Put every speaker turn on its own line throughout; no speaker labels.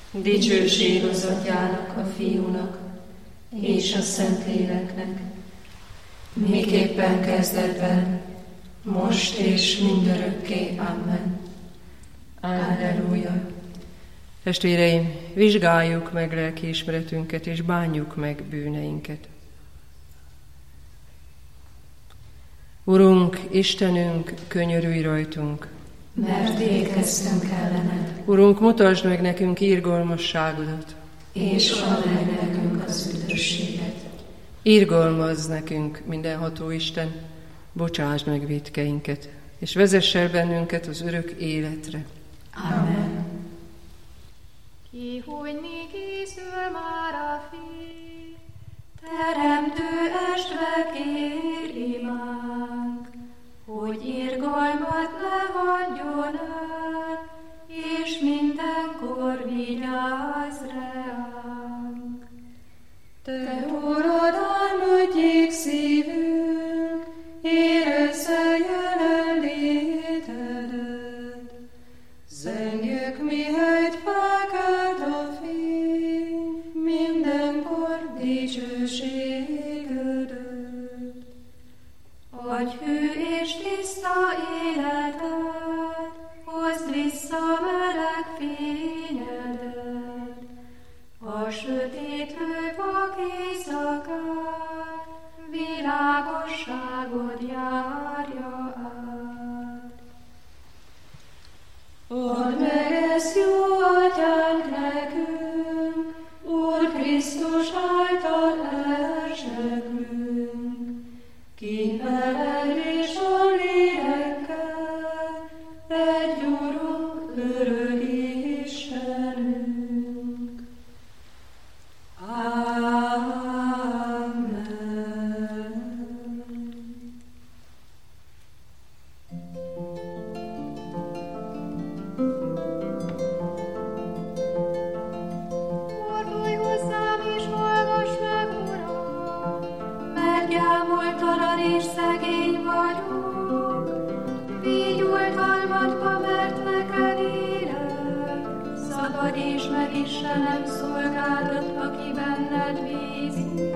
Dicsőség az Atyának, a Fiúnak és a Szentléleknek, miképpen kezdetben, most és mindörökké. Amen. Alleluja.
Testvéreim, vizsgáljuk meg lelkiismeretünket, és bánjuk meg bűneinket. Urunk, Istenünk, könyörülj rajtunk,
mert vétkeztünk ellened.
Urunk, mutasd meg nekünk irgalmasságodat,
és add meg nekünk az üdvösséget.
Irgalmazz nekünk, mindenható Isten, bocsásd meg vétkeinket, és vezess el bennünket az örök életre.
Amen.
Kihújni készül már a fény, teremtő estve kér imánk, hogy irgalmat ne hagyjon el, és mindenkor vigyázz ránk. Te Urad, álmodjék szívünk, érezze jelenlétedet. Zengjük, mihelyt felkelt a fény, mindenkor dicsőségödet. Adj hű és tiszta életet, hozd vissza meleg fényedet. A sötétlő vak éjszakát, világosságod járja át. Add meg ezt, jó Atyánk, nekünk, Úr Krisztus által elsekünk, ki veled és a lélekkel, egy Urunk, örök Istenünk. Amen. Fordulj hozzám és hallgass meg, Uram, mert gyámoltalan és szegény vagyok. Vigy oltalmadba, mert neked élek, szabadíts meg Istenem szolgádat, aki benned bízik.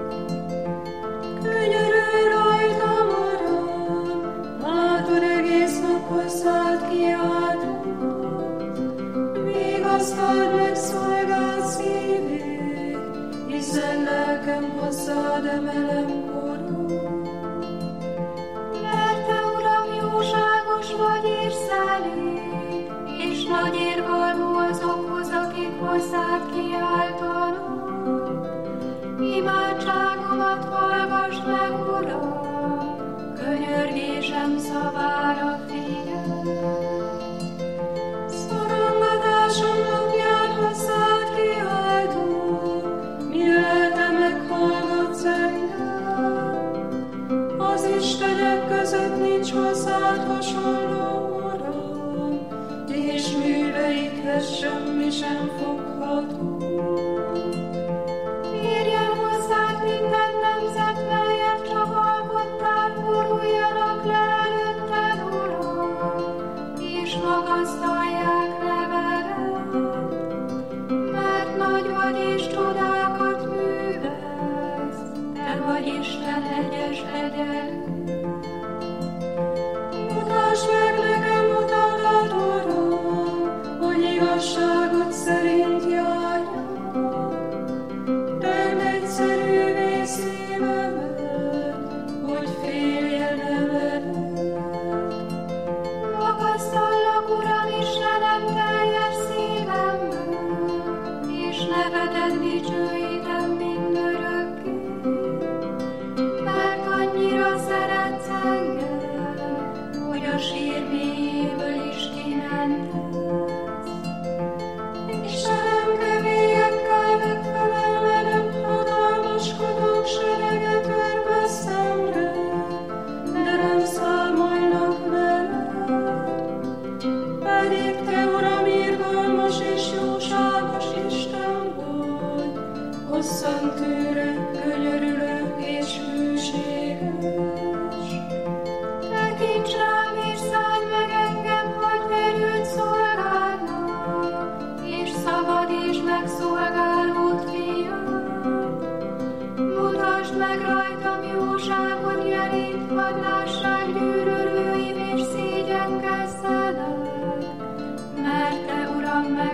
Könyörülj rajtam, Uram, látod, egész nap hozzád kiáltok. Vigasztald meg szolgád szívét, hiszen lelkem hozzád emelem korod. Mert te, Uram, jóságos vagy és szelíd, és nagy irgalmú azokhoz, akik hozzád kiáltanak. Imádságomat hallgass meg, Uram, könyörgésem szavára figyelj. Szorongatásom napján hozzád kiáltok, mi lelke meghallgatsz engem. Az istenek között nincs hozzád hasonló, Uram, és műveidhez semmi sem fogható. Érjen hozzád minden nemzet, melyet csak alkottál, boruljanak le előtted, Uram, és magasztalják nevedet, mert nagy vagy és csodákat művelsz, te vagy Isten egyes egyen. Mutasd meg nekem utadat, Uram, hogy igazságot szerint járjak.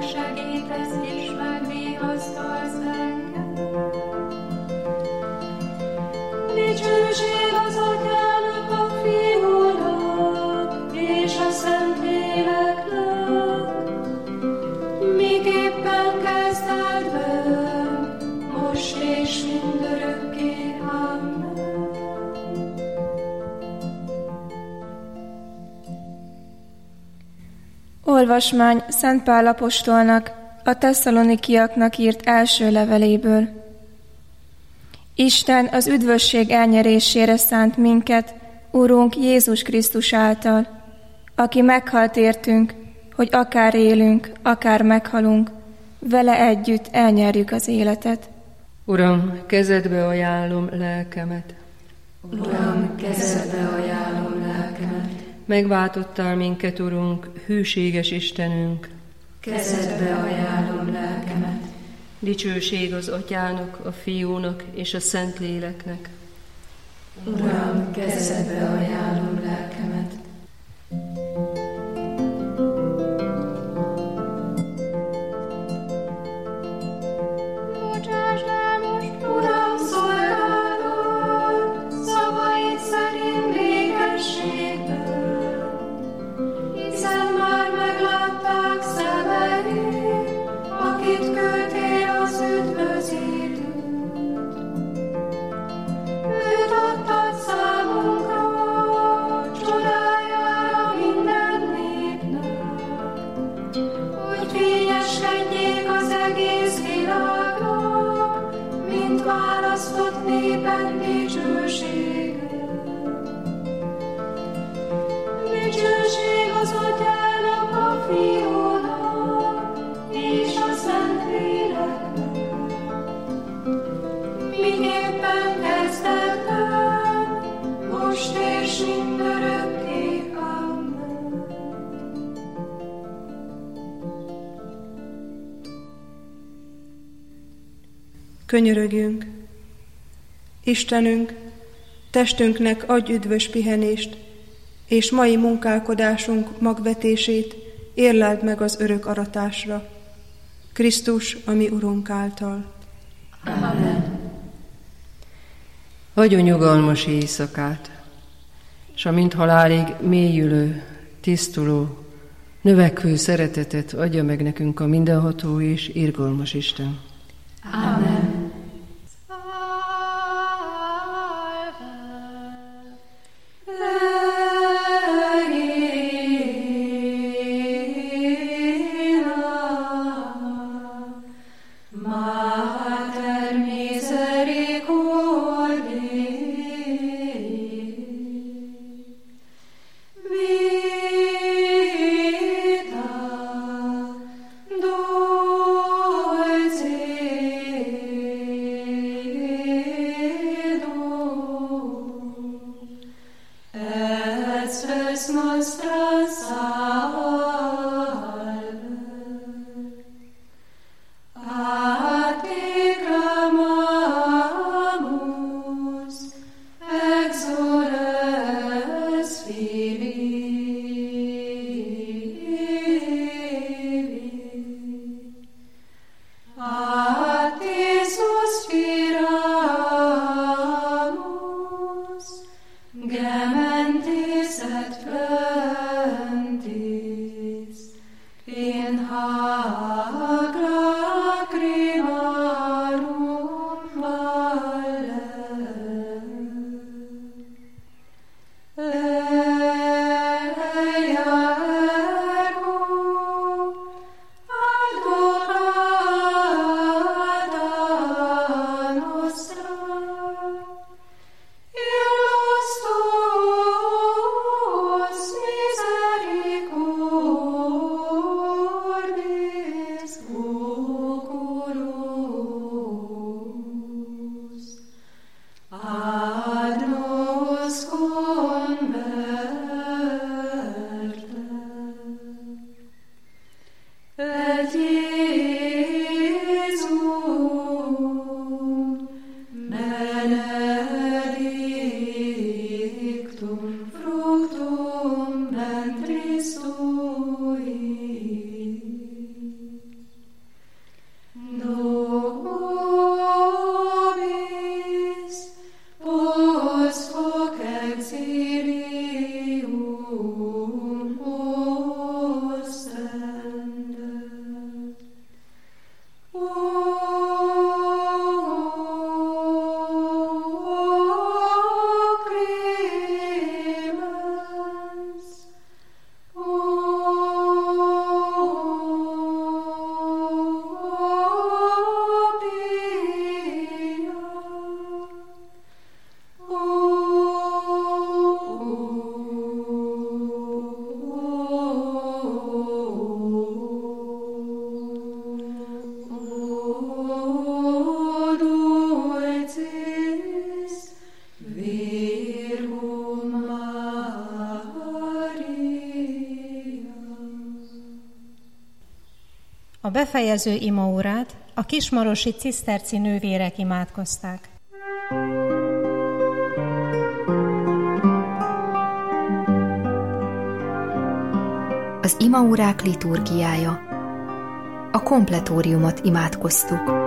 megsegítesz és megvigasztalsz engem. Dicsőség az Atyának, a Fiúnak és a Szentléleknek, miképpen kezdetben, most és mindörökké. Amen.
Olvasmány Szent Pál apostolnak a Tesszalonikiaknak írt első leveléből. Isten az üdvösség elnyerésére szánt minket, Urunk Jézus Krisztus által, aki meghalt értünk, hogy akár élünk, akár meghalunk, vele együtt elnyerjük az életet.
Uram, kezedbe ajánlom lelkemet.
Uram, kezedbe ajánlom lelkemet.
Megváltottál minket, Urunk, hűséges Istenünk.
Kezedbe ajánlom lelkemet.
Dicsőség az Atyának, a Fiúnak és a Szentléleknek.
Uram, kezedbe ajánlom lelkemet.
Bocsásd el most, Uram, szolgáltad, szavaid szerint békességben, hiszen már meglátták szemeid, akit küldtél az üdvözítőt. Őt adtad számunkra, csodájára minden népnek, hogy fényeskedjék az egész világnak, mint választott néped dicsősége. Dicsőség az Atyának, a Fiúnak és a Szentléleknek, miképpen kezdetben, most és mindörökké. Amen.
Könyörögjünk! Istenünk, testünknek adj üdvös pihenést, és mai munkálkodásunk magvetését érleld meg az örök aratásra. Krisztus, a mi Urunk által.
Amen.
Adjon nyugalmas éjszakát, s amint halálig mélyülő, tisztuló, növekvő szeretetet adja meg nekünk a mindenható és irgalmas Isten.
Amen.
Dulce
A befejező imaórát a kismarosi ciszterci nővérek imádkozták.
Az imaórák liturgiája. A kompletóriumot imádkoztuk.